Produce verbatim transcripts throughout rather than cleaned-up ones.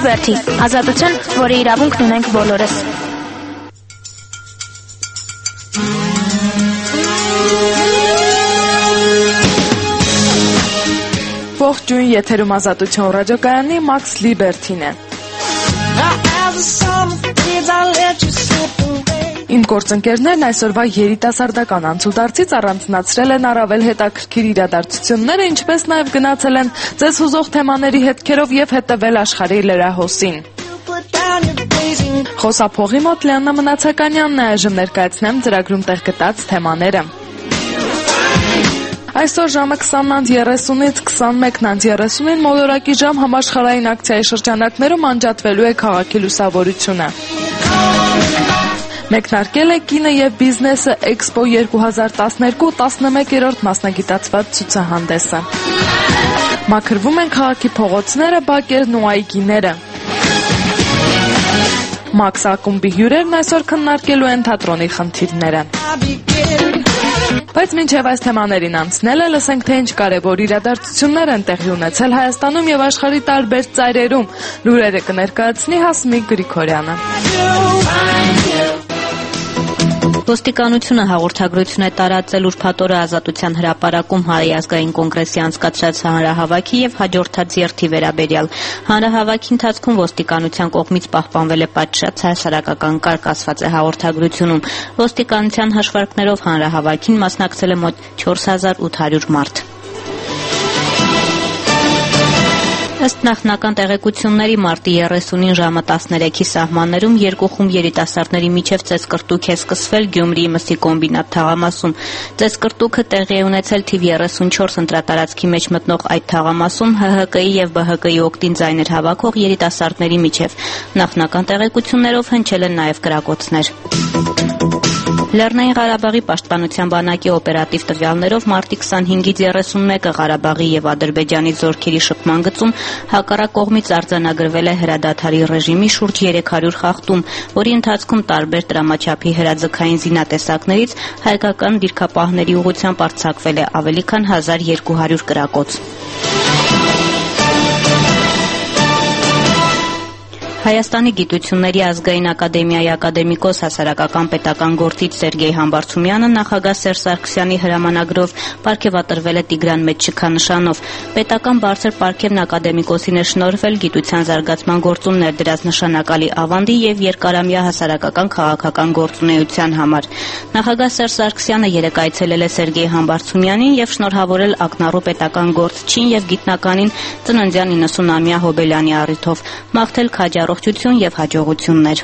Լիբերթի, ազատություն, որի իրավունքն ունենք բոլորս։ Ողջույն, եթերում Ազատություն ռադիոկայանի Մաքս Լիբերթին է։ Իմ գործընկերներն այսօրվա երիտասարդական անցուդարձից առանձնացրել են առավել հետաքրքիր իրադարձությունները, ինչպես նաև գնացել են ձեզ հուզող թեմաների հետքերով և հետևել աշխարհի լրահոսին։ Խոսափողի մոտ Լիաննա Մնացականյանն է, այժմ ներկայացնեմ ծրագրում տեղ գտած թեմաները։ Այսօր ժամը քսանն երեսունից քսանմեկն երեսունին մոլորակի ժամ համաշխարհային ակցիայի շրջանակներում անջատվելու է քաղաքի լուսավորությունը։ Մեկնարկել է կինը և բիզնեսը Էքսպո երկու հազար տասներկու տասնմեկերորդ մասնագիտացված ցուցահանդեսը։ Մաքրվում են քաղաքի փողոցները, բակերն ու այգիները։ Մաքս ակումբի հյուրերն այսօր քննարկելու են թատրոնի խնդիրները։ Բայց մինչև այս թեմաներին անցնելը, լսենք թե ինչ կարևոր իրադարձություններ են տեղի ունեցել Հայաստանում և աշխարհի տարբեր ծայրերում։ Լուրերը կներկայացնի Հասմիկ Գրիգորյանը։ Ոստիկանությունը հաղորդագրություն է տարածել ուրբաթ օրը Ազատության հրապարակում Հայ ազգային կոնգրեսի անցկացրած հանրահավաքի և հաջորդած երթի վերաբերյալ։ Հանրահավաքի ընթացքում ոստիկանության կողմից պահպանվել է պատշաճ հասարակական կարգ, ասված է հաղորդագրությունում։ Ոստիկանության հաշվարկներով հանրահավաքին մասնակցել է մոտ չորս հազար ութ հարյուր մարդ։ Ըստ նախնական տեղեկությունների մարտի երեսունին ժամը տասներեքի սահմաններում երկու խումբ երիտասարդների միջև ծեսկռտուք է սկսվել Գյումրիի մսի կոմբինատ թաղամասում։ Ծեսկռտուքը տեղի է ունեցել թիվ երեսունչորս ընտրատարածքի մեջ մտնող այդ թաղամասում Հ Հ Կ-ի և B Հ Կ-ի օգտին ձայներ հավաքող երիտասարդների միջև։ Նախնական տեղեկություններով հնչել են նաև կրակոցներ։ Լեռնային Ղարաբաղի պաշտպանության բանակի օպերատիվ տվյալներով մարտի քսանհինգից երեսունմեկը Ղարաբաղի և Ադրբեջանի զորքերի շփման գծում հակառակ կողմից արձանագրվել է հրադադարի ռեժիմի շուրջ երեք հարյուր խախտում, որի ընթացքում տարբեր տրամաչափի հրաձգային զինատեսակներից հայկական դիրքապահների ուղղությամբ արձակվել է ավելի քան հազար երկու հարյուր կրակոց։ Հայաստանի գիտությունների ազգային ակադեմիայի ակադեմիկոս հասարակական պետական գործիչ Սերգեյ Համբարձումյանը նախագահ Սերժ Սարգսյանի հրամանագրով պարգևատրվել է Տիգրան Մեծչքանշանով։ Պետական բարձր պարգևն ակադեմիկոսին է շնորհվել գիտության զարգացման գործում ներդրած նշանակալի ավանդի և երկարամյա հասարակական քաղաքական գործունեության համար։ Նախագահ Սերժ Սարգսյանը երեկ այցելել է Սերգեյ Համբարձումյանին և շնորհավորել ակնառու պետական գործչին և գիտնականին ծննդյան իննսունամյա հոբելյանի առիթով, մաղթել քաջառ ողջություն և հաջողություններ։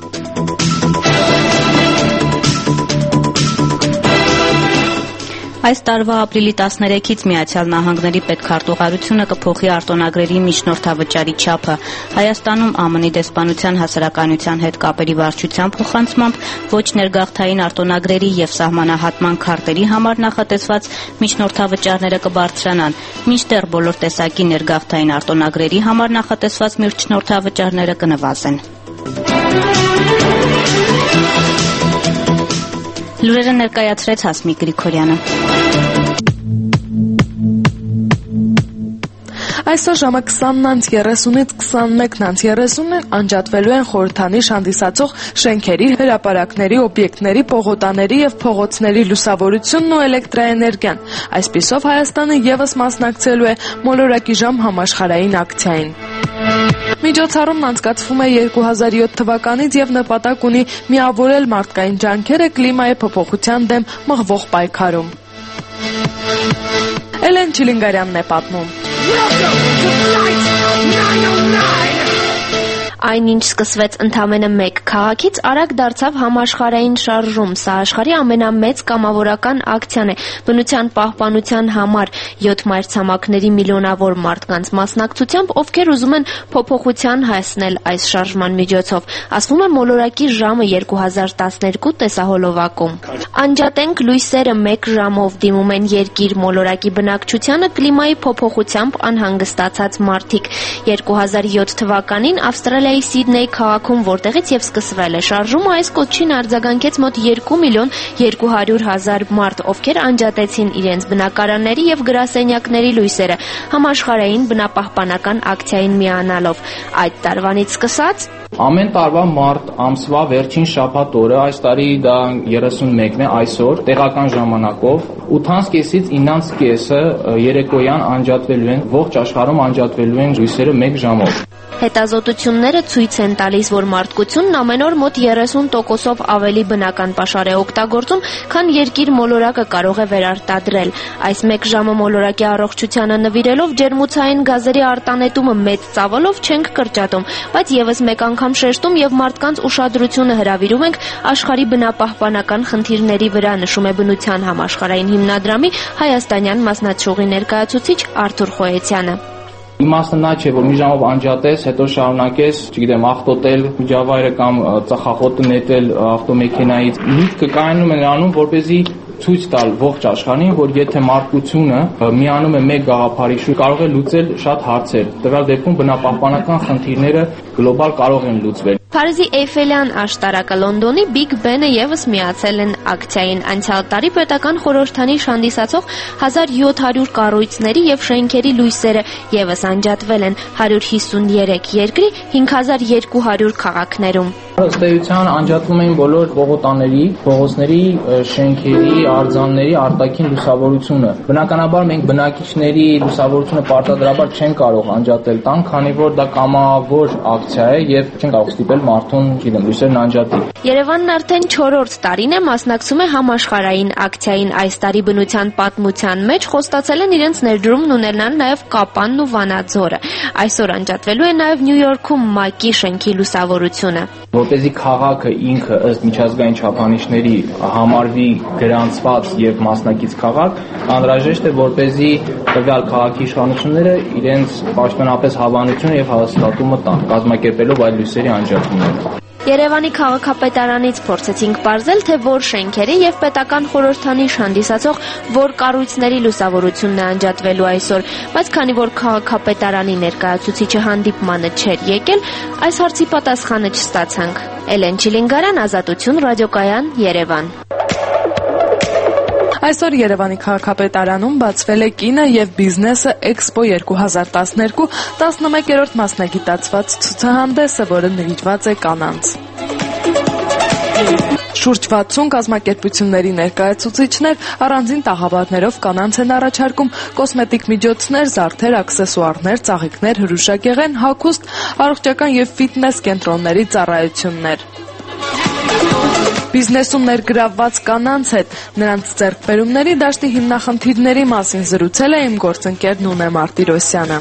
Այս տարվա ապրիլի տասներեքից Միացյալ Նահանգների պետքարտուղարությունը կփոխի արտոնագրերի միջնորդավճարի չափը։ Հայաստանում Ա Մ Ն-ի դեսպանության հասարակայնության հետ կապերի վարչության փոխանցմամբ ոչ ներգաղթային արտոնագրերի և սահմանահատման քարտերի համար նախատեսված միջնորդավճարները կբարձրանան, մինչդեռ բոլոր տեսակի ներգաղթային արտոնագրերի համար նախատեսված միջնորդավճարները կնվազեն։ Լուրերը ներկայացրեց Հասմիկ Գրիգորյանը։ Այսօր ժամը քսանն երեսունից քսանմեկն երեսունին անջատվելու են խորհրդանիշ հանդիսացող շենքերի, հրապարակների, օբյեկտների, պողոտաների և փողոցների լուսավորությունն ու էլեկտրաէներգիան։ Այսպիսով Հայաստանը ևս մասնակցելու է մոլորակի ժամ համաշխարհային ակցիային։ Միջոցառումն անցկացվում է երկու հազար յոթ թվականից և նպատակ ունի միավորել մարդկային ջանքերը կլիմայի փոփոխության դեմ մղվող պայքարում։ Էլեն Չիլինգարյանն է պատմում։ Այն, ինչ սկսվեց ընդամենը մեկ քաղաքից, արագ դարձավ համաշխարհային շարժում։ Սա աշխարհի ամենամեծ կամավորական ակցիան է բնության պահպանության համար յոթ մայրցամաքների միլիոնավոր մարդկանց մասնակցությամբ, ովքեր ուզում են փոփոխության հասնել այս շարժման միջոցով, ասվում է մոլորակի ժամը երկու հազար տասներկու տեսահոլովակում։ Անջատենք լույսերը մեկ ժամով, դիմում են երկիր մոլորակի բնակչությանը կլիմայի փոփոխությամբ անհանգստացած մարդիկ։ երկու հազար յոթ թվականին Ավստրալիայի Ավստրալիայի Սիդնեյ քաղաքում, որտեղից եւ սկսվել է շարժումը, այս կոչին արձագանքեց մոտ երկու միլիոն երկու հարյուր հազար մարդ, ովքեր անջատեցին իրենց բնակարանների եւ գրասենյակների լույսերը համաշխարհային բնապահպանական ակցիային միանալով։ Այդ տարվանից սկսած ամեն տարվա մարտ ամսվա վերջին շաբաթ օրը, այս տարի դա երեսունմեկն է այսօր, տեղական ժամանակով ութից կեսից իննից կեսը երեկոյան անջատվելու են, ողջ աշխարհում անջատվելու են լույսերը մեկ ժամով։ Հետազոտությունները ցույց են տալիս, որ մարդկությունն ամեն օր մոտ երեսուն տոկոսով ավելի բնական պաշար է օգտագործում, քան երկիր մոլորակը կարող է վերարտադրել։ Այս մեկ ժամը մոլորակի առողջությանը նվիրելով ջերմոցային գազերի արտանետումը մեծ ծավալով չենք կրճատում, բայց եւս մեկ անգամ շեշտում եւ մարդկանց ուշադրությունը հրավիրում ենք աշխարհի բնապահպանական խնդիրների վրա, նշում է Բնության համաշխարհային հիմնադրամի հայաստանյան մասնաճյուղի ներկայացուցիչ Արթուր Խոյեցյանը։ Իմաստը նա չէ, որ մի ժամով անջատես, հետո շարունակես, չգիտեմ, աղտոտել միջավայրը կամ ծխախոտը նետել ավտոմեքենայից։ Միտքը կայանում է նրանում, որպեսզի ցույց տալ ողջ աշխարհին, որ եթե մարդկությունը միանում է մեկ գաղափարի շուրջ, կարող է լուծել շատ հարցեր։ Տվյալ դեպքում բնապահպանական խնդիրները գլոբալ կարող են լուծվել։ Փարիզի Էյֆելյան աշտարակը, Լոնդոնի Բիգ Բենը եւս միացել են ակցիային։ Անցյալ տարի պետական խորհրդանիշ հանդիսացող հազար յոթ հարյուր կառույցների եւ շենքերի լույսերը եւս անջատվել են հարյուր հիսուններեք երկրի հինգ հազար երկու հարյուր քաղաքներում։ Ըստ էության անջատվում էին բոլոր փողոտաների, փողոցների, շենքերի, արձանների արտաքին լուսավորությունը։ Բնականաբար մենք բնակիչների լուսավորությունը պարտադրաբար չեն կարող անջատել տան, քանի որ դա կամավոր ակցիա է եւ չեն կարող ստիպել մարդուն, գիտեմ, լույսերն անջատի։ Երևանն արդեն չորրորդ տարին է մասնակցում է համաշխարհային ակցիային։ Այս տարի բնության պատմության մեջ խոստացել են իրենց ներդրումն ունենալ նաեւ Կապանն ու Վանաձորը։ Այսօր անջատվելու է նաեւ Նյու Յորքում ՄԱԿ-ի շենքի լուսավորությունը։ Որպեսզի քաղաքը ինքը ըստ միջազգային չափանիշների համարվի գրանցված եւ մասնակից քաղաք, անհրաժեշտ է որպեսզի տվյալ քաղաքի իշխանությունները իրենց պաշտոնապես հավանությունը եւ հաստատումը տան, կազմակերպելով այդ լույսերի անջատումները։ Երևանի քաղաքապետարանից փորձեցինք պարզել, թե որ շենքերի եւ պետական խորհրդանիշ հանդիսացող որ կառույցների լուսավորությունն է անջատվելու այսօր, բայց քանի որ քաղաքապետարանի ներկայացուցիչը հանդիպմանը չէր եկել, այս հարցի պատասխանը չստացանք։ Էլեն Չիլինգարյան, Ազատություն, ռադիոկայան, Երևան։ Այսօր Երևանի քաղաքապետարանում բացվել է կինը եւ բիզնեսը Էքսպո երկու հազար տասներկու տասնմեկերորդ մասնագիտացված ցուցահանդեսը, որը նվիրված է կանանց։ Շուրջ վաթսուն կազմակերպությունների ներկայացուցիչներ առանձին տաղավարներով կանանց են առաջարկում կոսմետիկ միջոցներ, զարդեր, աքսեսուարներ, ծաղիկներ, հրուշագեղեն, հագուստ, առողջական եւ ֆիթնես կենտրոնների ծառայություններ։ Բիզնեսում ներգրավված կանանց հետ նրանց ձեռքբերումների դաշտի հիմնախնդիրների մասին զրուցել է իմ գործընկեր Նունե Մարտիրոսյանը։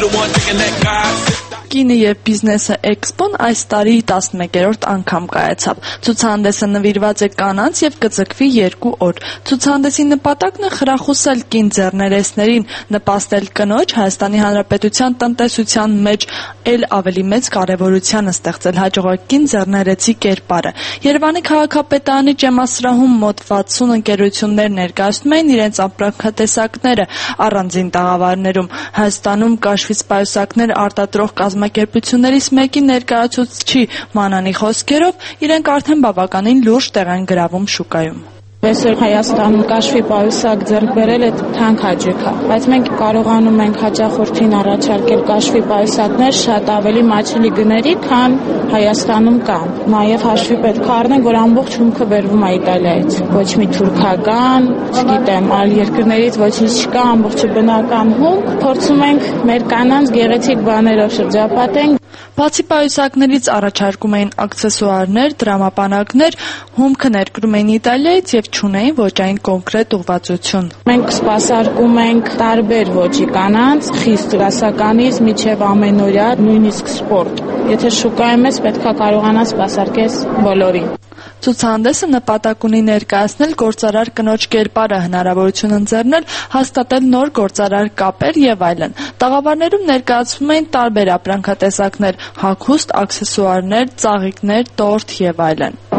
Կինը եւ բիզնեսը Էքսպոն այս տարի տասնմեկերորդ անգամ կայացավ։ Ցուցահանդեսը նվիրված է կանանց եւ կձգվի երկու օր։ Ցուցահանդեսի նպատակն է խրախուսել կին ձեռներեցներին, նպաստել կնոջ Հայաստանի Հանրապետության տնտեսության մեջ ել ավելի մեծ կարեւորությանը, ստեղծել հաջողակին ձեռներեցի կերպարը։ Երևանի քաղաքապետարանի ջեմասրահում մոտ վաթսուն ընկերություններ ներկայացնում էին իրենց ապրանքատեսակները առանձին տաղավարներում։ Հայաստանում կաշվից պայուսակներ արտադրող կազմակերպություններից մեկի ներկայացուցչի Մանանի խոսքերով իրենք արդեն բավականին լուրջ տեղ են գրավում շուկայում։ Այսօր Հայաստանում կաշվի պայուսակ ձեռք բերել է թանկ հաճույք է, բայց մենք կարողանում ենք հաճախորդին առաջարկել կաշվի պայուսակներ շատ ավելի մատչելի գների, քան Հայաստանում կան։ Նաև հաշվի պետք է առնենք, որ ամբողջ հումքը բերվում է Իտալիայից։ Ոչ մի թուրքական, չգիտեմ, այլ երկրներից ոչինչ չկա, ամբողջը բնական հումք։ Փորձում ենք մեր կանանց գեղեցիկ բաներով շրջապատենք։ Բացի պայուսակներից առաջարկում էին աքսեսուարներ, դրամապանակներ, հումքը ներկրում էին Իտալիայից եւ չունեին ոճային կոնկրետ ուղղվածություն։ Մենք սպասարկում ենք տարբեր ոճի կանանց, խիստ դասականից մինչև ամենօրյա, նույնիսկ սպորտ։ Եթե շուկայում ես, պետք է կարողանաս սպասարկես բոլորին։ Ցուցահանդեսը նպատակ ունի ներկայացնել գործարար կնոջ կերպարը, հնարավորություն ընձեռնել հաստատել նոր գործարար կապեր եւ այլն։ Տաղավարներում ներկայացվում էին տարբեր ապրանքատեսակներ՝ հագուստ, աքսեսուարներ, ծաղիկներ, տորթ եւ այլն։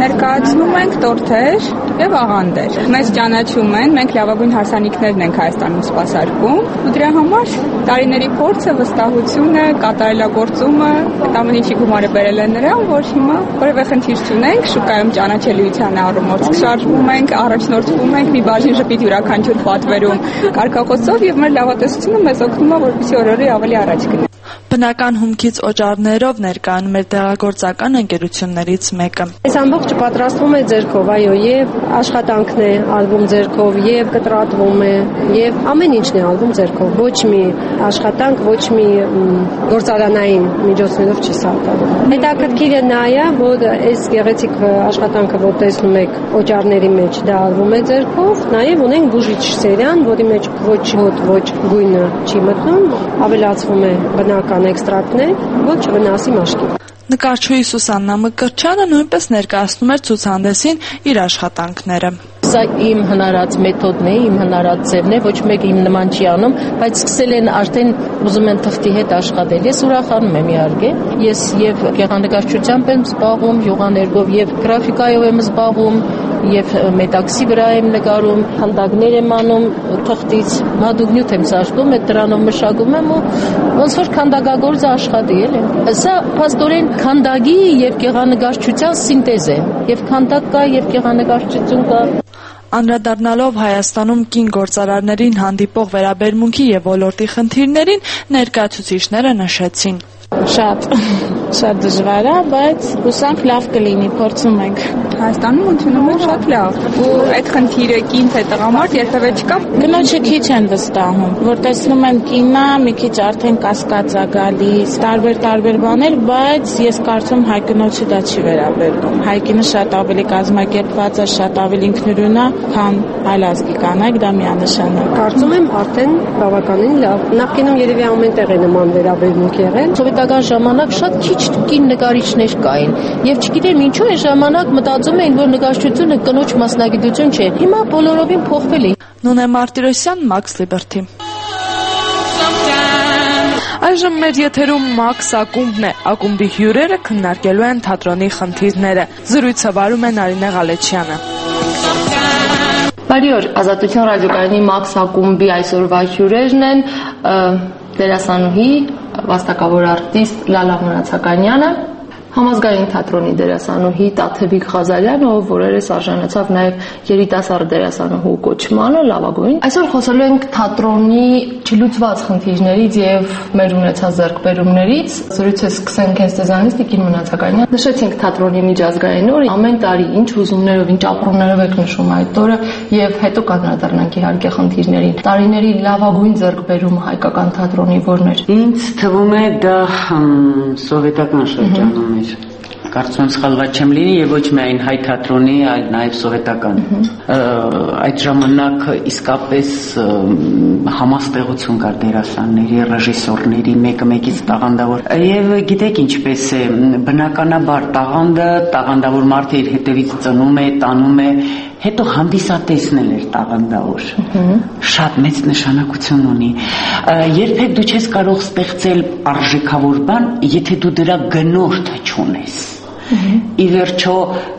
Ներկայացնում ենք տորթեր եւ աղանդեր։ Մեզ ճանաչում են, մենք լավագույն հարսանիքներն ենք Հայաստանում սպասարկում, ու դրա համար տարիների փորձը, վստահությունը, կատարելագործումը, այդ ամեն ինչի գումարը բերել են նրան, որ հիմա որևէ խնդիր չունենք, շուկայում ճանաչելիության առումով շարժվում ենք, առաջնորդվում ենք մի բաժին ժպիտ յուրաքանչյուր պատվերում կարգախոսով եւ մեր լավատեսությունը մեզ օգնում է, որպեսզի օր-օրի ավելի առաջ գնանք։ Բնական հումքից օճառներով ներկայանում էր դեղագործական ընկերություններից մեկը։ Այս ամբողջը պատրաստվում է ձեռքով, այո, եւ աշխատանքն է արվում ձեռքով, եւ կտրատվում է, եւ ամեն ինչն է արվում ձեռքով։ Ոչ մի աշխատանք, ոչ մի գործարանային միջոցներով չի սարքվում։ Հետաքրքիրը նա է, որ այս գեղեցիկ աշխատանքը, որ տեսնում եք օճառների մեջ, դա արվում է ձեռքով, նաեւ ունենք բուժիչ սերիան, որի մեջ ոչ հոտ, ոչ գույնը չի մտնում, ավելացվում է բնական էքստրակտներ, ոչ չվնասի մաշկին։ Նկարչուհի Սուսաննա Մկրտչյանը նույնպես ներկայացնում էր ցուցահանդեսին իր աշխատանքները։ Սա իմ հնարած մեթոդն է, իմ հնարած ձևն է, ոչ մեկ իմ նման չի անում, բայց սկսել են արդեն ուզում են թղթի հետ աշխատել։ Ես ուրախանում եմ իհարկե։ Ես եւ գեղանկարչությամբ եմ զբաղվում, յուղաներգով եւ գրաֆիկայով եմ զբաղվում, եւ մետաքսի վրա եմ նկարում, հանդագներ եմ անում թղթից, մադուգնյութ եմ սարքում, այդ դրանով մշակում եմ ու ոնց որ քանդակագործը աշխատի էլի։ Սա փաստորեն քանդակի եւ գեղանկարչության սինտեզ է, եւ քանդակ կա եւ գեղանկարչություն կա։ Անդրադառնալով Հայաստանում կին գործարարներին հանդիպող վերաբերմունքի եւ ոլորտի խնդիրներին, ներկայացուցիչները նշեցին. Շատ, շատ դժվար է, բայց հուսանք լավ կլինի, փորձում ենք։ Հայաստանում ընդունում են շատ լավ, ու այդ խնդիրը կին թե տղամարդ երբևէ չկա։ Կնոջը քիչ են վստահում, որ տեսնում են կինը, մի քիչ արդեն կասկած է գալիս, տարբեր-տարբեր բաներ, բայց ես կարծում հայ կնոջը դա չի վերաբերվում։ Հայ կինը շատ ավելի կազմակերպված է, շատ ավելի ինքնուրույն է, քան այլ ազգի կանայք, դա միանշանակ։ Կարծում եմ արդեն բավականին լավ։ Նախկինում երևի ամեն տեղ է նման վերաբերմունք եղել։ Սովետական ժամանակ շատ քիչ կին նկարիչներ կային, եւ չգիտեմ ինչու է ժամանակ մտածում էին, որ նկարչությունը կնոջ մասնագիտություն չէ։ Հիմա բոլորովին փոխվել է։ Նունե Մարտիրոսյան, Max Liberty։ Այժմ մեր եթերում Max ակումբն է։ Ակումբի հյուրերը քննարկելու են թատրոնի խնդիրները։ Զրույցը վարում է Նարինե Ղալեչյանը։ Բարի օր, Ազատություն ռադիոկայանի Max ակումբի այսօրվա հյուրերն են դերասանուհի, վաստակավոր արտիստ Լալա Մնացականյանը, համազգային թատրոնի դերասանուհի Տաթևիկ Ղազարյանը, ով օրերս արժանացավ նաև երիտասարդ դերասանուհու կոչմանը, լավագույն։ Այսօր խոսելու ենք թատրոնի չլուծված խնդիրներից եւ մեր ունեցած ձեռքբերումներից։ Զրույցը սկսենք հենց ձեզանից, Տիկին Մնացականյան։ Նշեցինք թատրոնի միջազգային օր, ամեն տարի ինչ հուզումներով, ինչ ապրումներով եք նշում այդ օրը եւ հետո կանդրադառնանք իհարկե խնդիրներին։ Տարիների լավագույն ձեռքբերումը հայկական թատրոնի որն էր։ Ինձ թվում է դա սովետական շրջանում էր։ Կարծում եմ սխալված չեմ լինի եւ ոչ միայն հայ թատրոնի, այլ նաեւ սովետական։ Այդ ժամանակ իսկապես համաստեղություն կար դերասանների, ռեժիսորների, մեկը մեկից տաղանդավոր։ Եվ գիտեք ինչպես է, բնականաբար տաղանդը, տաղանդավոր մարդը իր հետևից ծնում է, տանում է, հետո հանդիսատեսն էլ էր տաղանդավոր։ Շատ մեծ նշանակություն ունի։ Երբեք դու չես կարող ստեղծել արժեքավոր բան, եթե դու դրա գնորդը չունես։ Ի վերջո,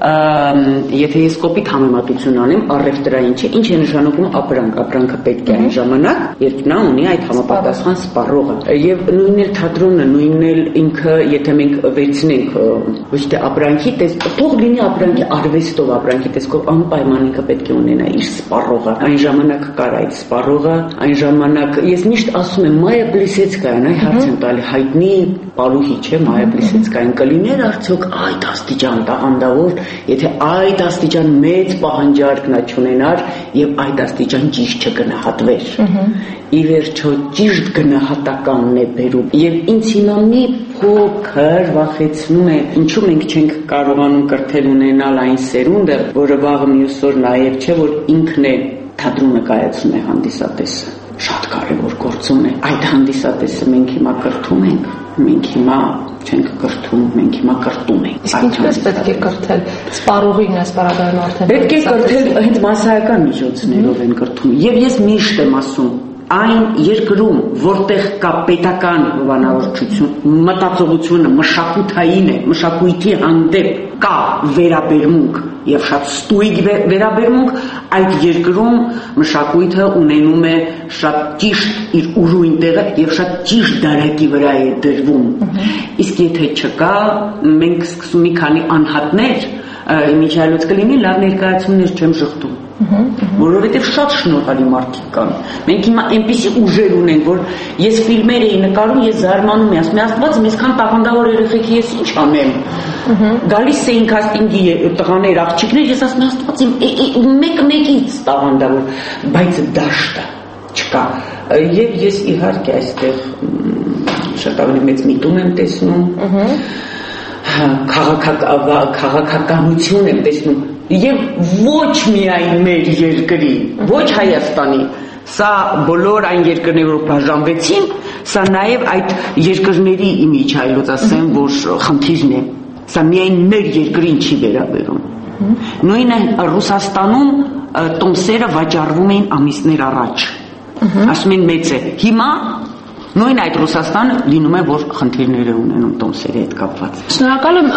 եթե ես կոպիտ համեմատություն անեմ, առևտրային չէ, ինչ է նշանակում ապրանք, ապրանքը պետք է այն ժամանակ, երբ նա ունի այդ համապատասխան սպառողը։ Եվ նույնն էլ թատրոնը, նույնն էլ ինքը, եթե մենք վերցնենք ոչ թե ապրանքի տեսքով, թող լինի ապրանքի արվեստով, ապրանքի տեսքով, անպայման ինքը պետք է ունենա իր սպառողը։ Այն ժամանակ կար այդ սպառողը, այն ժամանակ ես միշտ ասում եմ Մայա Պլիսեցկայան, այ հարց եմ տալի, հայտնի պարուհի չէ Մայա Պլիսեցկայան, կլիներ արդյոք այդ աստիճան տաղանդավոր, եթե այդ աստիճան մեծ պահանջարկն չունենար եւ այդ աստիճան ճիշտ չգնահատվեր։ Ի վերջո ճիշտ գնահատականն է բերում եւ ինձ հիմա մի փոքր վախեցնում է, ինչու մենք չենք կարողանում կրթել ունենալ այն սերունդը, որը վաղը մյուս օր նաեւ չէ, որ ինքն է թատրոնը կայացնում է հանդիսատեսը։ Շատ կարևոր գործում է։ Այդ հանդիսատեսը մենք հիմա կրթում ենք, մենք հիմա չենք կրթում, մենք հիմա կրտում ենք։ Իսկ ինչպես պետք է կրթել։ Սպառողին այս պարագայում արդեն պետք է կրթել հենց մասսայական միջոցներով են կրթում։ Եվ ես միշտ եմ ասում, այն երկրում, որտեղ կա պետական հովանավորչություն, մտածողությունը մշակութային է, մշակույթի հանդեպ կա վերաբերմունք եւ շատ ստույգ վերաբերմունք, այդ երկրում մշակույթը ունենում է շատ ճիշտ իր ուրույն տեղը եւ շատ ճիշտ դարակի վրա է դրվում։ Իսկ եթե չկա, մենք սկսում մի քանի անհատներ, միջայլոց կլինի, լավ ներկայացումներ չեմ շղթում, որովհետև շատ շնորհալի մարդիկ կան։ Մենք հիմա այնպիսի ուժեր ունենք, որ ես ֆիլմեր էի նկարում, ես զարմանում եմ, ասում եմ, Աստված, այսքան տաղանդավոր երեխեքի ես ինչ անեմ։ Գալիս էին կաստինգի տղաներ, աղջիկներ, ես ասում եմ, Աստված, մեկը մեկից տաղանդավոր, բայց դաշտը չկա։ Եվ ես իհարկե այստեղ շատ ավելի մեծ միտում եմ տեսնում, քաղաքականություն եմ տեսնում եւ ոչ միայն մեր երկրի, ոչ Հայաստանի, սա բոլոր այն երկրները, որ բաժանվեցին, սա նաեւ այդ երկրների իմիջայլոց ասեմ, որ խնդիրն է, սա միայն մեր երկրին չի վերաբերում։ Նույնը Ռուսաստանում տոմսերը վաճառվում էին ամիսներ առաջ, ասում են մեծ է, հիմա նույն այդ Ռուսաստանը լինում է, որ խնդիրներ է ունենում տոմսերի հետ կապված։ Շնորհակալ եմ,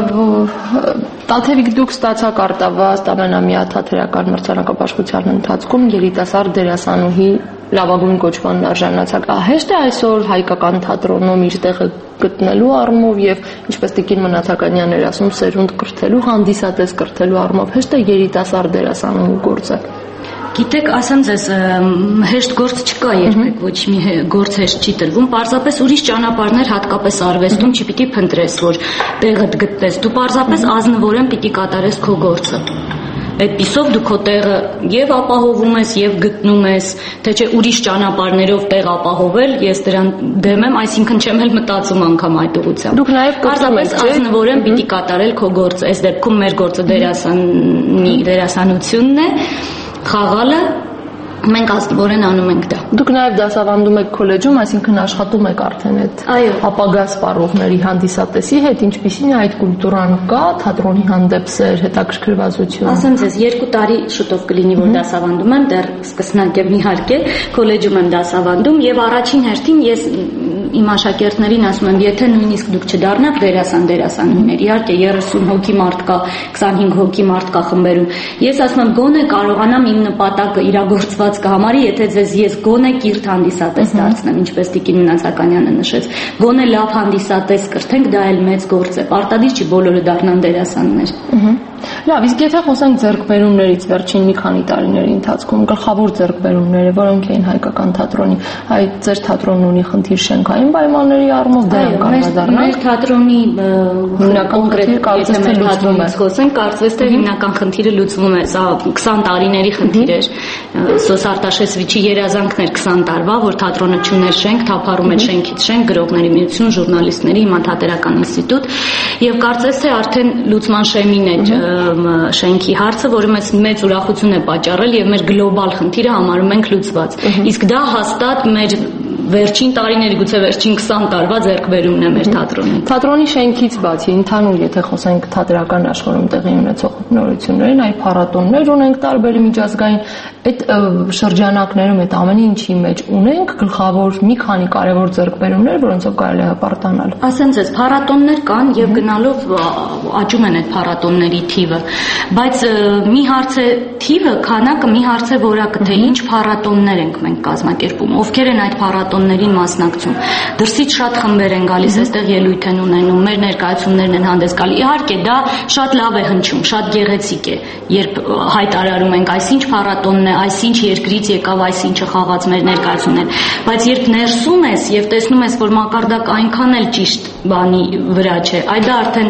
Տաթևիկ, դուք ստացաք արտավազդ ամենամյա թատերական մրցանակաբաշխության ընթացքում երիտասարդ դերասանուհի լավագույն կոչման արժանացաք։ Հեշտ է այսօր հայկական թատրոնում իր տեղը գտնելու առումով եւ ինչպես Տիկին Մնացականյանն էր ասում, սերունդ կրթելու, հանդիսատես կրթելու առումով հեշտ է երիտասարդ դերասանուհու գործը։ Գիտեք, ասեմ ձեզ, հեշտ գործ չկա երբեք, ոչ մի գործ հեշտ չի տրվում, պարզապես ուրիշ ճանապարհներ հատկապես արվեստում չպիտի փնտրես, որ տեղդ գտնես, դու պարզապես ազնվորեն պիտի կատարես քո գործը։ Այդպիսով դու քո տեղը եւ ապահովում ես եւ գտնում ես, թե չէ ուրիշ ճանապարհներով տեղ ապահովել, ես դրան դեմ եմ, այսինքն չեմ էլ մտածում անգամ այդ ուղղությամբ։ Դուք նաեւ պարզապես ազնվորեն պիտի կատարել քո գործը, այս դեպքում մեր գործը դերասանի դերասանությունն է, խաղալը, մենք ազնվորեն անում ենք դա։ Դուք նաև դասավանդում եք քոլեջում, այսինքն աշխատում եք արդեն այդ ապագա սպառողների հանդիսատեսի հետ, ինչպիսին է այդ կուլտուրան կա, թատրոնի հանդեպ սեր, հետաքրքրվածություն։ Ասեմ ձեզ, երկու տարի շուտով կլինի, որ դասավանդում եմ, դեռ սկսնակ եմ իհարկե, քոլեջում եմ դասավանդում եւ առաջին հերթին ես իմ աշակերտներին ասում եմ, եթե նույնիսկ դուք չդառնաք դերասան դերասանուհիներ, իհարկե երեսուն հոգի մարդ կա, քսանհինգ հոգի մարդ կա խմբերում, ես ասում եմ, գոնե կարողանամ իմ նպատակը իրագործված կհամարի, եթե ձեզ ես գոնե կիրթ հանդիսատես դարձնեմ, ինչպես Տիկին Մնացականյանը նշեց, գոնե լավ հանդիսատես կրթենք, դա էլ մեծ գործ է, պարտադիր չի բոլորը դառնան դերասաններ։ Լավ, իսկ եթե խոսենք ձեռքբերումներից վերջին մի քանի տարիների ընթացքում, գլխավոր ձեռքբերումները, որոնք էին հայկական թատրոնի, այդ ձեր թատրոնն ունի խնդիր շենքային պայմանների առումով դրան կանդրադառնանք։ Մեր թատրոնի կոնկրետ կարծես թե լուծվում է։ Խոսենք, կարծես թե հիմնական խնդիրը լուծվում է, սա քսան տարիների խնդիր էր։ Սոս Արտաշեսվիչի երազանքն էր քսան տարվա, որ թատրոնը չուներ շենք, թափառում էր շենքից շենք, գրողների միություն, ժուրնալիստների, հիմա թատերական ինստիտուտ, եւ կարծես թե արդեն լուծման շեմին է շենքի հարցը, որը մեծ մեծ ուրախություն է պատճառել եւ մեր գլոբալ խնդիրը համարում ենք լուծված։ Իսկ դա հաստատ մեր վերջին տարիների, գուցե վերջին քսան տարվա ձեռքբերումն է մեր թատրոնի։ Թատրոնի շենքից բացի, ընդհանուր եթե խոսենք թատերական աշխարհում տեղի ունեցող նորություններին, այ փառատոններ ունենք տարբեր միջազգային, այդ շրջանակներում այդ ամեն ինչի մեջ ունենք գլխավոր մի քանի կարևոր ձեռքբերումներ, որոնցով կարելի է հպարտանալ։ Ասեմ ձեզ, փառատոններ կան եւ գնալով աճում են այդ փառատոնների թիվը, բայց մի հարց է թիվը, քանակը, մի հարց է որակը, թե ինչ փառատոններ ենք մենք կազմակերպում, ովքեր են այդ փառատոններին մասնակցում։ Դրսից շատ խմբեր են գալիս, այստեղ ելույթ են ունենում, մեր ներկայացումներն են հանդես գալի։ Իհարկե դա շատ լավ է հնչում, շատ գեղեցիկ է, երբ հայտարարում ենք այսինչ փառատոնն է, այսինչ երկրից եկավ, այսինչը խաղաց մեր ներկայացումն, բայց երբ ներսում ես եւ տեսնում ես, որ մակարդակ այնքան էլ ճիշտ բանի վրա չէ, այդ դա արդեն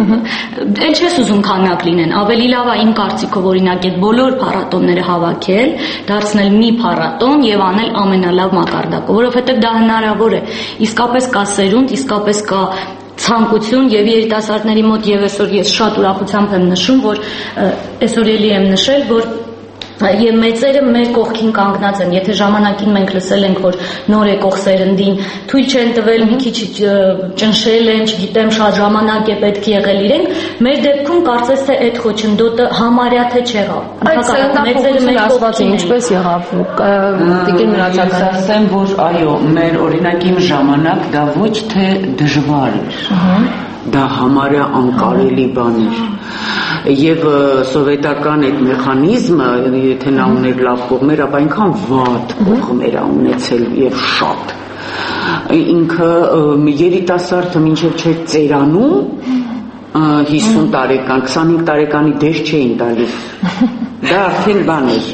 էլ չես ուզում քանակ լինեն, ավելի լավ է իմ կարծիքով օրինակ այդ բոլոր փառատոնները հավաքել, դարձնել մի փառատոն եւ անել ամենալավ մակարդակով, որովհետեւ դա հնարավոր է, իսկապես կա սերունդ, իսկապես կա ցանկություն եւ երիտասարդների մոտ եւ այսօր ես շատ ուրախությամբ եմ նշում, որ այսօր էլի եմ նշել, որ Եվ մեծերը մեր կողքին կանգնած են, եթե ժամանակին մենք լսել ենք, որ նոր եկող սերնդին թույլ չեն տվել, մի քիչ ճնշել են, չգիտեմ, շատ ժամանակ է պետք եղել իրենք, մեր դեպքում կարծես թե այդ խոչընդոտը համարյա թե չեղավ։ Այդ սերնդափոխությունը ասված է, ինչպես եղավ, տիկին Մնացական։ Ասեմ, որ այո, մեր օրինակի ժամանակ դա ոչ թե դժվար էր, դա համարյա անկարելի բան էր, եւ սովետական այդ մեխանիզմը, եթե նա ուներ լավ կողմեր, ապա այնքան վատ կողմեր ա ունեցել եւ շատ, ինքը երիտասարդը մինչեւ չէր ծերանում հիսուն տարեկան, քսանհինգ տարեկանի դեր չէին տալիս, դա արդեն բան էր,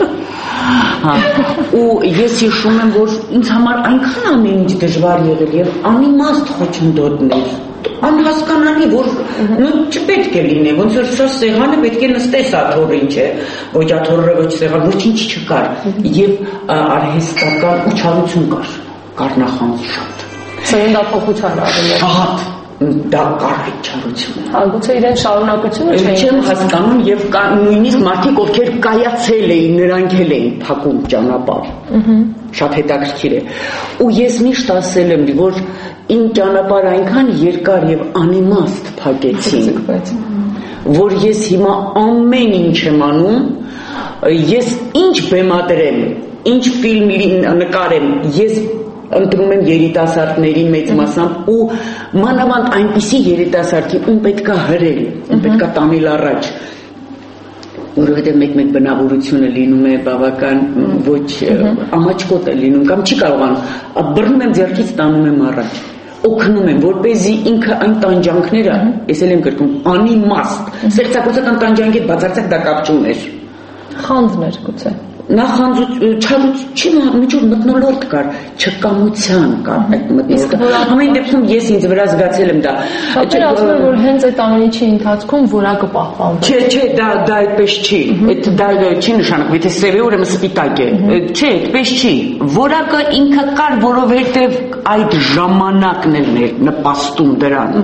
ու ես հիշում եմ, որ ինձ համար այնքան ամեն ինչ դժվար եղել եւ անիմաստ խոչընդոտներ, անհասկանալի, որ չպետք է լինի, ոնց որ սա սեղանը պետք է նստես աթոռը ինչ է, ոչ աթոռը, ոչ սեղան, ոչինչ չկար, եւ արհեստական ուչարություն կար, կար նախանձ շատ։ Սերնդափոխության առումով։ Շատ դա կար այդ չարությունը։ Ալգուցե իրեն շարունակությունը չէին։ Չեմ հասկանում եւ նույնիսկ մարդիկ ովքեր կայացել էին, նրանք էլ էին փակում ճանապարհ։ Շատ հետաքրքիր է։ Ու ես միշտ ասել եմ, որ իմ ճանապարհը այնքան երկար եւ անիմաստ փակեցին, որ ես հիմա ամեն ինչ եմ անում, ես ինչ բեմադրեմ, ինչ ֆիլմ նկարեմ, ես ընտրում եմ երիտասարդների մեծ մասամբ ու մանավանդ այնպիսի երիտասարդի, ում պետքա հրել, ում պետքա տանել առաջ, որովհետև մեկ-մեկ բնավորությունը լինում է բավական ոչ ամաչկոտ է լինում կամ չի կարողանում, բռնում եմ ձեռքից տանում եմ առաջ, օգնում եմ, որպեսզի ինքը այն տանջանքները, ես էլ եմ կրկնում, անիմաստ, ստեղծագործական տանջանքի հետ բացարձակ դա կապ չուներ։ Խանդներ գուցե։ Նախանձ չի միջով մթնոլորտ կար, չկամության կար այդ մթնոլորտը։ Ամեն դեպքում ես ինձ վրա զգացել եմ դա։ Շատերը ասում են, որ հենց այդ ամենի ընթացքում որակը պահպանվում։ Չէ, չէ, դա դա այդպես չի։ Այդ դա չի նշանակում, եթե սև է, ուրեմն սպիտակ է։ Չէ, այդպես չի։ Որակը ինքը կար, որովհետև այդ ժամանակն էր նպաստում դրան։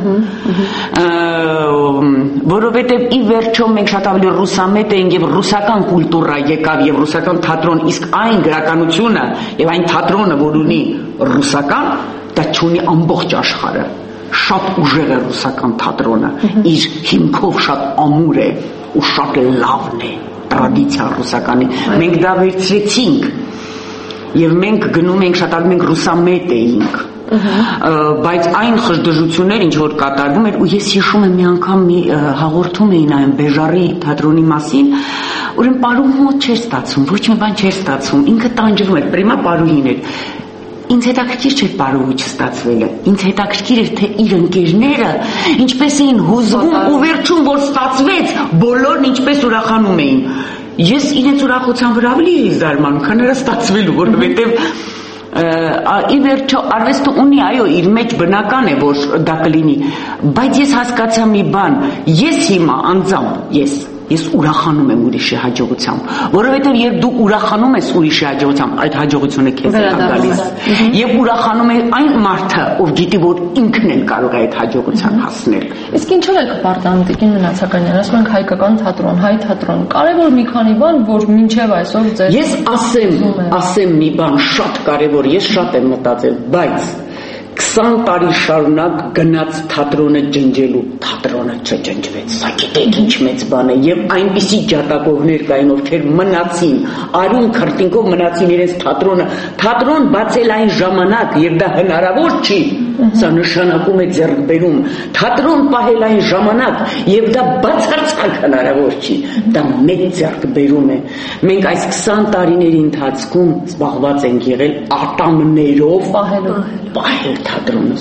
Որովհետև ի վերջո մենք շատ ավելի ռուսամետ էինք եւ ռուսական կուլտուրա եկավ եւ ռուսական թատրոն, իսկ այն գրականությունը եւ այն թատրոնը, որ ունի ռուսական, դա չունի ամբողջ աշխարհը։ Շատ ուժեղ է ռուսական թատրոնը, իր հիմքով շատ ամուր է ու շատ լավն է, տրադիցիա ռուսականի։ Մենք դա վերցրեցինք եւ մենք գնում ենք շատ ավելի մենք ռուսամետ էինք։ Բայց այն խժդժություններ, ինչ որ կատարվում էր, ու ես հիշում եմ մի անգամ մի հաղորդում էին այն Բեժարի թատրոնի մասին, ուրեմն պարուհու մոտ չէր ստացվում, ոչ մի բան չէր ստացվում, ինքը տանջվում էր, պրիմա պարուհին էր։ Ինձ հետաքրքիր չէր պարուհու չստացվելը, ինձ հետաքրքիր էր, թե իր ընկերները ինչպես էին հուզվում ու վերջում որ ստացվեց, բոլորն ինչպես ուրախանում էին։ Ես իրենց ուրախության վրա ավելի էի զարմանում, քան նրա ստացվելու, որովհետև ի վերջո արվեստը ունի, այո, իր մեջ բնական է, որ դա կլինի, բայց ես հասկացա մի բան, ես հիմա անձամբ, ես ես ուրախանում եմ ուրիշի հաջողությամբ, որովհետև երբ դու ուրախանում ես ուրիշի հաջողությամբ, այդ հաջողությունը քեզ է գալիս, եւ ուրախանում է այն մարդը, ով գիտի, որ ինքն էլ կարող է այդ հաջողության հասնել։ Իսկ ինչով եք պարտանում Տիկին Մնացականյան, ասում ենք հայկական թատրոն, հայ թատրոն, կարևոր մի քանի բան, որ մինչև այսօր ձեր Ես ասեմ, ասեմ մի բան շատ կարևոր, ես շատ եմ մտածել, բայց քսան տարի շարունակ գնաց թատրոնը ջնջելու, թատրոնը չջնջվեց, սա գիտեք ինչ մեծ բան է, եւ այնպիսի ջատագովներ կային, ովքեր մնացին, արուն քրտինքով մնացին իրենց թատրոնը, թատրոն բացել այն ժամանակ, եւ դա հնարավոր չի, սա նշանակում է ձեռքբերում, թատրոն պահել այն ժամանակ, եւ դա բացարձակ հնարավոր չի, դա մեծ ձեռքբերում է։ Մենք այս քսան տարիների ընթացքում զբաղված ենք եղել ատամներով պահելով, պահել թատրոնը։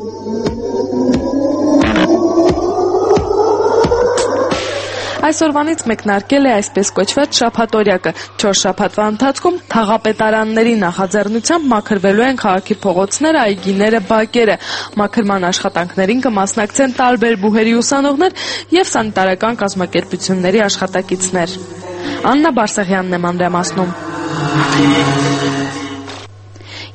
Այսօրվանից մեկնարկել է այսպես կոչված շաբաթօրյակը։ Չորս շաբաթվա ընթացքում թաղապետարանների նախաձեռնությամբ մաքրվելու են քաղաքի փողոցները, այգիները, բակերը։ Մաքրման աշխատանքներին կմասնակցեն տարբեր բուհերի ուսանողներ եւ սանիտարական կազմակերպությունների աշխատակիցներ։ Աննա Բարսեղյանն է մանրամասնում։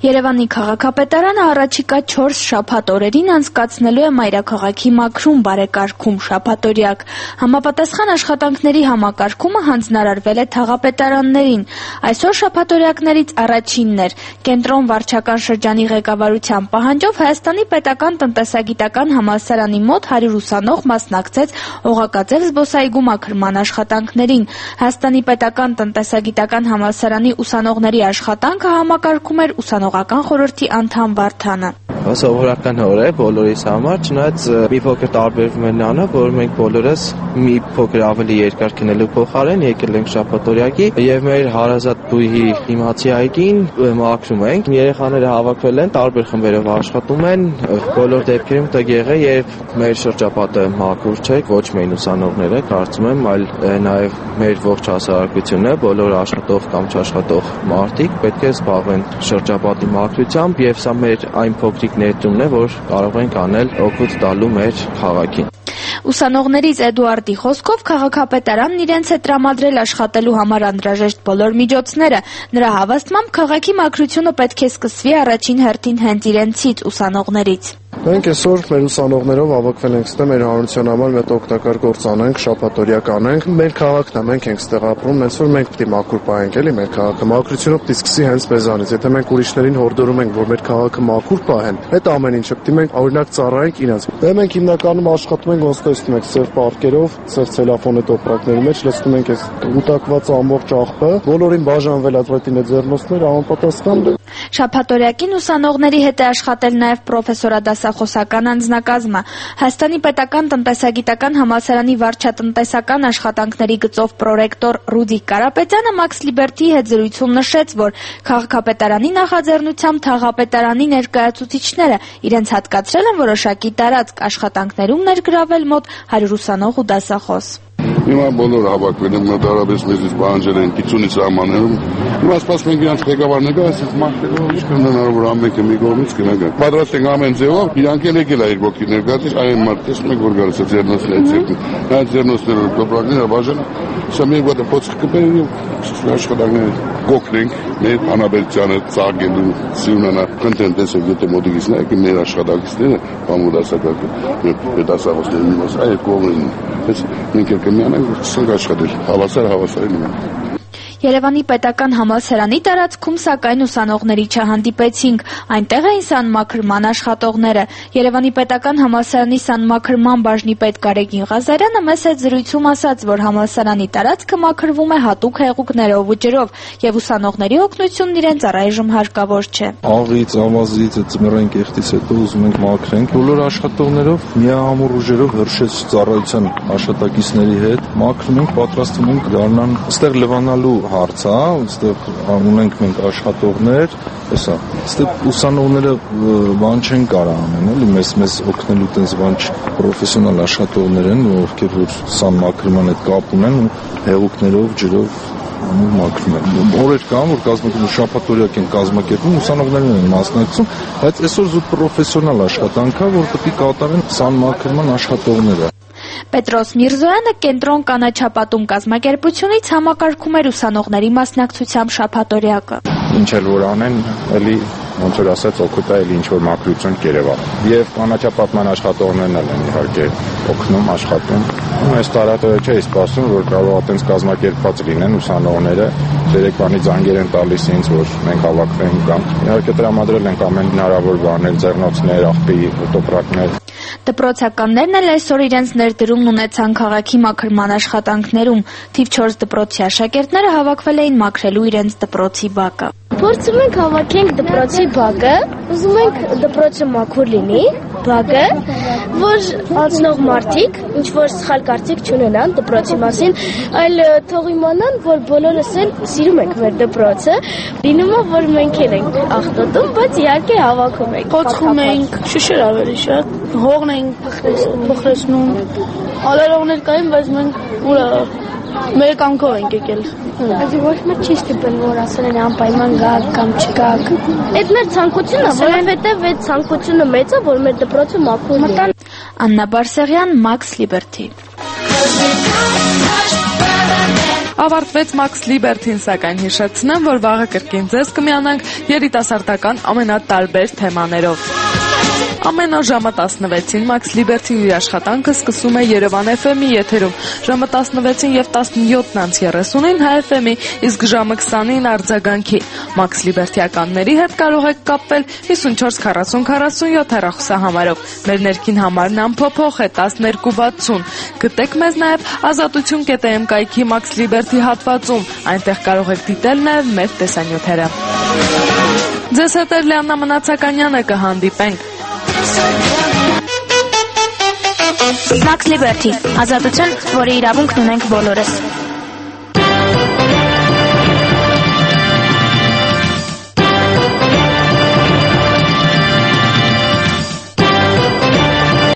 Երևանի քաղաքապետարանը առաջիկա չորս շաբաթօրերին անցկացնելու է մայրաքաղաքի մաքրում բարեկարգում շաբաթօրյակ։ Համապատասխան աշխատանքների համակարգումը հանձնարարվել է թաղապետարաններին։ Այսօր շաբաթօրյակներից առաջինն էր։ Կենտրոն վարչական շրջանի ղեկավարության պահանջով Հայաստանի պետական տնտեսագիտական համալսարանի մոտ հարյուր ուսանող մասնակցեց Օղակաձև զբոսայգու մաքրման աշխատանքներին։ Հայաստանի պետական տնտեսագիտական համալսարանի ուսանողների աշխատանքը համակարգում էր ուսանողական խորհրդի անդամ Վարդանը։ Սովորական օր է բոլորիս համար, չնայած մի փոքր տարբերվում է նրանով, որ մենք բոլորս մի փոքր ավելի երկար քնելու փոխարեն եկել ենք շաբաթօրյակի եւ մեր հարազատ բույհի իմացի այգին մաքրում ենք։ Երեխաները հավաքվել են, տարբեր խմբերով աշխատում են, բոլոր դեպքերում տեղ է եւ մեր շրջապատը մաքուր չէ, ոչ միայն ուսանողները, կարծում եմ, այլ նաեւ մեր ողջ հասարակությունը, բոլոր աշխատող կամ չաշխատող մարդիկ պետք է զբաղվեն շրջապատի մաքրությամբ եւ սա մեր այն փոքրիկ ներդրումն է, որ կարող ենք անել օգուտ տալու մեր քաղաքին։ Ուսանողներից Էդուարդի խոսքով քաղաքապետարանն իրենց է տրամադրել աշխատելու համար անհրաժեշտ բոլոր միջոցները։ Նրա հավաստմամբ քաղաքի մաքրությունը պետք է սկսվի առաջին հերթին հենց իրենցից ուսանողներից։ Մենք այսօր մեր ուսանողներով հավաքվել ենք ստե մեր հանրության համար մեծ օգտակար գործ անենք, շաբաթօրյակ անենք։ Մեր քաղաքն է, մենք ենք ստեղ ապրում, հենց որ մենք պետք է մաքուր պահենք, էլի մեր քաղաքը։ Մաքրությունը պետք է սկսի հենց մեզանից։ Եթե մենք ուրիշներին հորդորում ենք, որ մեր քաղաքը մաքուր պահեն, այդ ամեն ինչը պետք է մենք օրինակ ծառայենք իրենց։ Դե մենք հիմնականում աշխատում ենք ոնց տեսնում եք, սև պարկերով, սև ցելոֆոնե տոպրակների մեջ լցնում ենք այս ուտակված ամբողջ աղբը, բոլորին բաժանվել ածվետին է ձեռնոցներ, անպատասխան։ Շաբաթօրյակին ուսանողների հետ է աշխատել նաև պրոֆեսորադասախոսական անձնակազմը։ Հայաստանի պետական տնտեսագիտական համալսարանի վարչատնտեսական աշխատանքների գծով պրոռեկտոր Ռուդիկ Կարապետյանը Մաքս Լիբերթիի հետ զրույցում նշեց, որ քաղաքապետարանի նախաձեռնությամբ թաղապետարանի ներկայացուցիչները իրենց հատկացրել են որոշակի տարածք, աշխատանքներում ներգրավել մոտ հարյուր ուսանող ու դասախոս։ Հիմա բոլոր հավաքվել են, մոտարապես մեզից պահանջել են պիցյունից սահմաններում։ Հիմա սպասում ենք իրանց ղեկավարները գա, այսպես մաքրելով ինչքան հնարավոր ամենքը մի կողմից կնագան։ Պատրաստ ենք ամեն ձևով, իրանք էլ եկել է իր ոգի ներկայացուցիչ, այն մարդ տեսնում եք որ գալիս է ձեռնոցներից երկու։ Այդ ձեռնոցները տոպրակները բաժան, սա մի գոտը փոքր կպեն եւ աշխատանքները կոկնենք մեր անաբերցյանը ծաղկելու սյունանա կոնտենտ տեսեք եթե մոտիկից նայեք մեր աշխատակիցները բամուդասակակը պետասախոսների մի մաս այդ կողմին այս մենք էլ կմիանանք սկսենք աշխատել հավասար հավասարի նման։ Երևանի պետական համալսարանի տարածքում սակայն ուսանողների չհանդիպեցինք, այնտեղ էին սանմաքրման աշխատողները։ Երևանի պետական համալսարանի սանմաքրման բաժնի պետ Գարեգին Ղազարյանը մեզ հետ զրույցում ասաց, որ համալսարանի տարածքը մաքրվում է հատուկ հեղուկներով ու ջրով եւ ուսանողների օգնությունն իրենց առայժմ հարկավոր չէ։ Աղից, ավազից, ծմրային կեղտից հետո ուզում ենք մաքրենք բոլոր աշխատողներով, միահամուռ ուժերով հրշեջ ծառայության աշխատակիցների հետ մաքրում ենք, պատրաստվում ենք գարնան այստեղ լվանալու հարց է, այստեղ ունենք մենք աշխատողներ, հեսա, այստեղ ուսանողները բան չեն կարող անեն, էլի մեզ մեզ օգնելու տես բան պրոֆեսիոնալ աշխատողներ են, ովքեր որ սանմաքրման հետ կապ ունեն ու հեղուկներով, ջրով մաքրում են։ Օրեր կան, որ կազմակերպում շաբաթօրյակ են կազմակերպում, ուսանողներն են մասնակցում, բայց այսօր զուտ պրոֆեսիոնալ աշխատանք է, որ պետք է կատարեն սանմաքրման աշխատողները։ Պետրոս Միրզոյանը կենտրոն կանաչապատում կազմակերպությունից համակարգում էր ուսանողների մասնակցությամբ շաբաթօրյակը։ Ինչ էլ որ անեն, էլի ոնց որ ասած օգուտ է էլի ինչ որ մաքրություն կերևա։ Եվ կանաչապատման աշխատողներն էլ են իհարկե օգնում աշխատում։ Այս տարածքը չէ սպասում, որ կարող այտենց կազմակերպված լինեն ուսանողները, երեկվանի զանգեր են տալիս ինձ, որ մենք հավաքվենք կամ իհարկե տրամադրել ենք ամեն հնարավոր բաներ, ձեռնոցներ, աղբի, տոպրակներ։ Դպրոցականներն էլ այսօր իրենց ներդրումն ունեցան քաղաքի մաքրման աշխատանքներում։ Թիվ չորս դպրոցի աշակերտները հավաքվել էին մաքրելու իրենց դպրոցի բակը։ Փորձում ենք հավաքենք դպրոցի բակը, ուզում ենք դպրոցը մաքուր լինի, բակը, որ անցնող մարդիկ ինչ որ սխալ կարծիք չունենան դպրոցի մասին, այլ թող իմանան, որ բոլորս էլ սիրում ենք մեր դպրոցը, լինում է, որ մենք էլ ենք աղտոտում, բայց իհարկե հավաքում ենք։ Կոծխում ենք, շշեր ավելի շատ, հողն ենք փոխրեցնում, ալերողներ կային, բայց մենք ուրա մեր կամքով ենք եկել։ Այսինքն ոչ մեկ չի ստիպել, որ ասել են անպայման գաք կամ չգաք։ Այդ մեր ցանկությունն է, որովհետև այդ ցանկությունը մեծ է, որ մեր դպրոցը մաքուր լինի։ Աննա Բարսեղյան, Մաքս Լիբերթի։ Ավարտվեց Max Liberty-ն, սակայն հիշեցնեմ, որ վաղը կրկին ձեզ կմիանանք երիտասարդական ամենատարբեր թեմաներով։ Ամեն օր ժամը տասնվեցին Max Liberty-ն իր աշխատանքը սկսում է Երևան էֆ էմ-ի եթերում, ժամը տասնվեցին և տասնյոթ անց երեսունին Հայ էֆ էմ-ի, իսկ ժամը քսանին արձագանքի։ Max Liberty-ականների հետ կարող եք կապվել հիսունչորս քառասուն քառասունյոթ հեռախոսահամարով։ Մեր ներքին համարն անփոփոխ է տասներկու վաթսուն։ Գտեք մեզ նաև ազատություն կետ էմ կայքի Max Liberty հատվածում, այնտեղ կարող եք դիտել նաև մեր տեսանյութերը։ Ձեզ հետ էր Լիաննա Մնացականյանը, կհանդիպենք։ Max Liberty, ազատություն, որի իրավունքն ունենք բոլորս։